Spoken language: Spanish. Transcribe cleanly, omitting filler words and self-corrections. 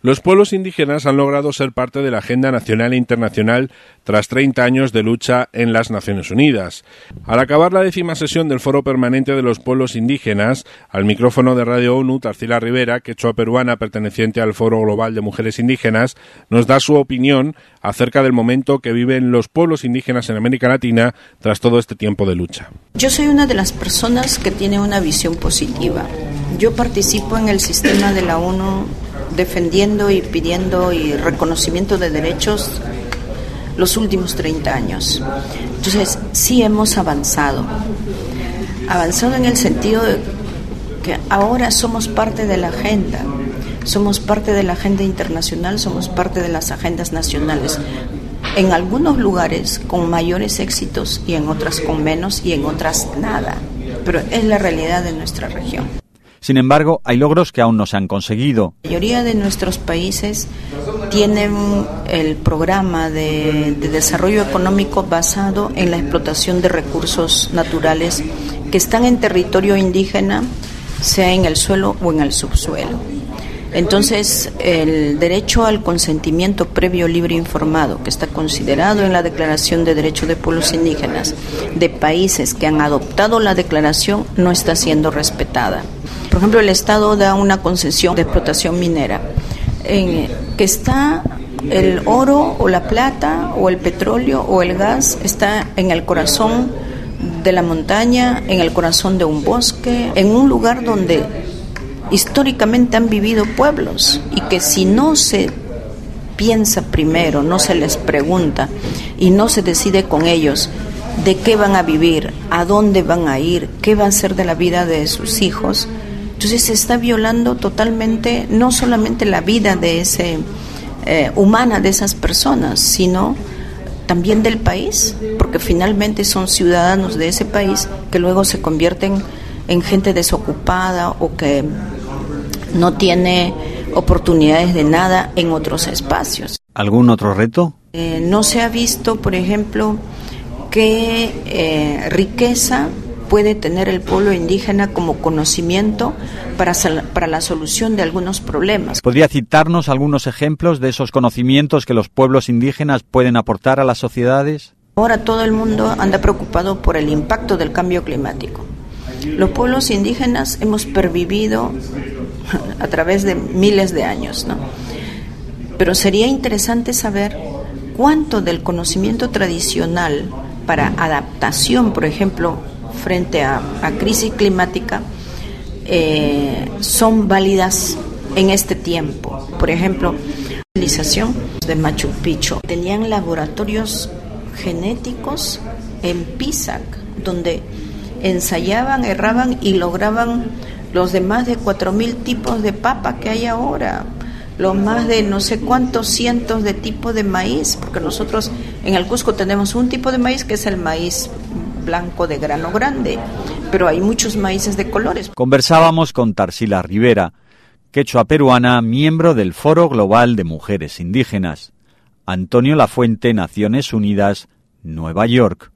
Los pueblos indígenas han logrado ser parte de la agenda nacional e internacional tras 30 años de lucha en las Naciones Unidas. Al acabar la 10ª sesión del Foro Permanente de los Pueblos Indígenas, al micrófono de Radio ONU, Tarsila Rivera, quechua peruana perteneciente al Foro Global de Mujeres Indígenas, nos da su opinión acerca del momento que viven los pueblos indígenas en América Latina tras todo este tiempo de lucha. Yo soy una de las personas que tiene una visión positiva. Yo participo en el sistema de la ONU defendiendo y pidiendo y reconocimiento de derechos los últimos 30 años. Entonces, sí hemos avanzado en el sentido de que ahora somos parte de la agenda internacional, somos parte de las agendas nacionales. En algunos lugares con mayores éxitos y en otras con menos y en otras nada, pero es la realidad de nuestra región. Sin embargo, hay logros que aún no se han conseguido. La mayoría de nuestros países tienen el programa de desarrollo económico basado en la explotación de recursos naturales que están en territorio indígena, sea en el suelo o en el subsuelo. Entonces, el derecho al consentimiento previo, libre e informado, que está considerado en la Declaración de Derechos de Pueblos Indígenas de países que han adoptado la declaración, no está siendo respetada. Por ejemplo, el Estado da una concesión de explotación minera, que está el oro o la plata o el petróleo o el gas, está en el corazón de la montaña, en el corazón de un bosque, en un lugar donde históricamente han vivido pueblos y que si no se piensa primero, no se les pregunta y no se decide con ellos de qué van a vivir, a dónde van a ir, qué va a ser de la vida de sus hijos, entonces se está violando totalmente no solamente la vida de humana de esas personas, sino también del país, porque finalmente son ciudadanos de ese país que luego se convierten en gente desocupada o que no tiene oportunidades de nada en otros espacios. ¿Algún otro reto? No se ha visto, por ejemplo, qué riqueza puede tener el pueblo indígena como conocimiento para la solución de algunos problemas. ¿Podría citarnos algunos ejemplos de esos conocimientos que los pueblos indígenas pueden aportar a las sociedades? Ahora todo el mundo anda preocupado por el impacto del cambio climático. Los pueblos indígenas hemos pervivido a través de miles de años, ¿no? Pero sería interesante saber cuánto del conocimiento tradicional para adaptación, por ejemplo, frente a crisis climática, son válidas en este tiempo. Por ejemplo, la civilización de Machu Picchu tenían laboratorios genéticos en Pisac, donde ensayaban, erraban y lograban los de más de 4.000 tipos de papa que hay ahora, los más de no sé cuántos cientos de tipos de maíz, porque nosotros en el Cusco tenemos un tipo de maíz que es el maíz blanco de grano grande, pero hay muchos maíces de colores. Conversábamos con Tarsila Rivera, quechua peruana, miembro del Foro Global de Mujeres Indígenas. Antonio Lafuente, Naciones Unidas, Nueva York.